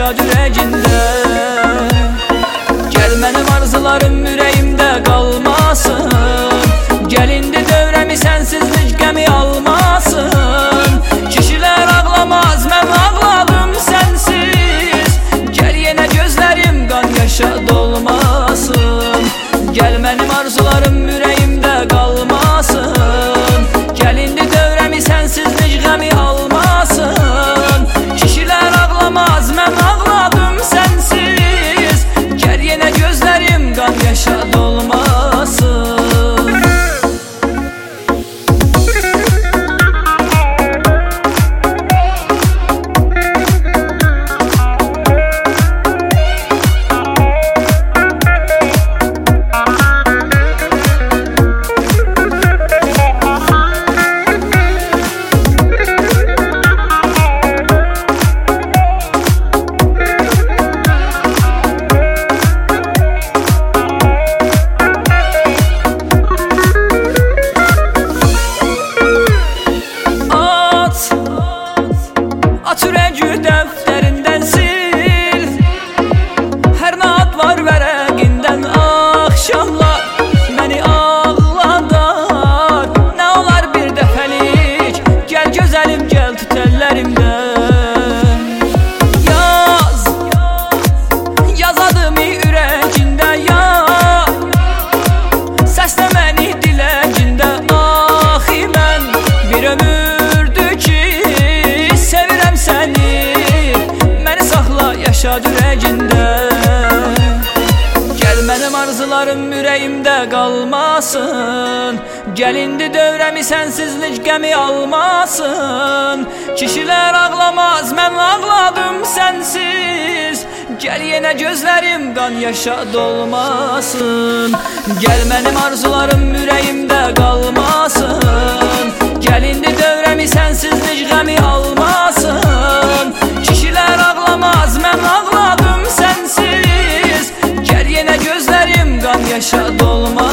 yaşad ürəyində. Gəl mənim arzularım ürəyimdə qalmasın. Gəl indi dövrəmi sənsizlik qəmi almasın. Kişilər ağlamaz, mən ağladım sənsiz. Gəl yenə gözlərim qan yaşa dolmasın. Gəl mənim arzularım ürəyimdə qalmasın. Gəl indi dövrəmi sənsizlik qəmi almasın. Kişilər ağlamaz, mən ağladım sənsiz. Gəl yenə gözlərim qan yaşa dolmasın. Aç ürəyi dəftərindən sil. Hər nə ad var vərəqindən. Axşamlar məni ağladar. Nə olar bir dəfəlik. Gəl gözəlim, gəl tut əllərimdən. Yaz, yaz adımı ürəyində yaz. Səslə məni diləcində. Axı mən bir ömürdür ki sevirəm səni. Məni saxla yaşad ürəyində. Gəl mənim arzularım ürəyimdə qalmasın. Gəl indi dövrəmi sənsizlik qəmi almasın. Kişilər ağlamaz, mən ağladım sənsiz. Gəl yenə gözlərim qan yaşa dolmasın. Gəl mənim arzularım ürəyimdə qalmasın. Gəl indi dövrəmi sənsizlik qəmi almasın. Kişilər ağlamaz, mən ağladım sənsiz. Gəl yenə gözlərim qan yaşa dolmasın.